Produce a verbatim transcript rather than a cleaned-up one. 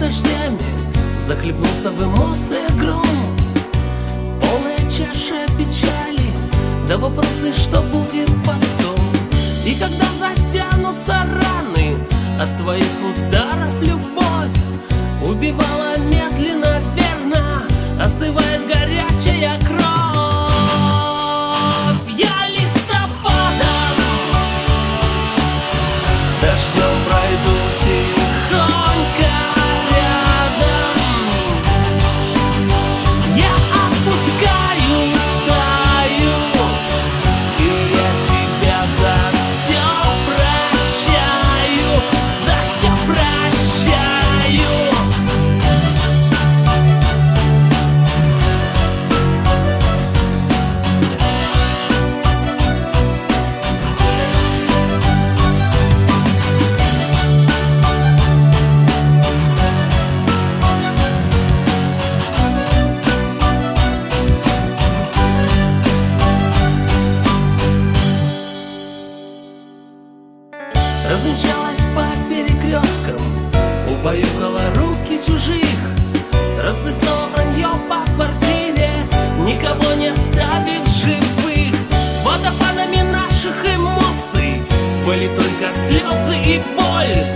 дождями захлебнулся в эмоциях гром. Полная чаша печали, да вопросы, что будет потом. И когда затянутся раны от твоих ударов, любовь убивала медленно, верно, остывает горячая кровь. Я листопадом, дождем пройду тихонько рядом. Я отпускаю, таю, и я тебя за все прощаю, за все прощаю. Размчалась по перекресткам, убаюкала руки чужих, расплескала вранье по квартире, никого не оставив живых. Водопадами наших эмоций были только слезы и боль.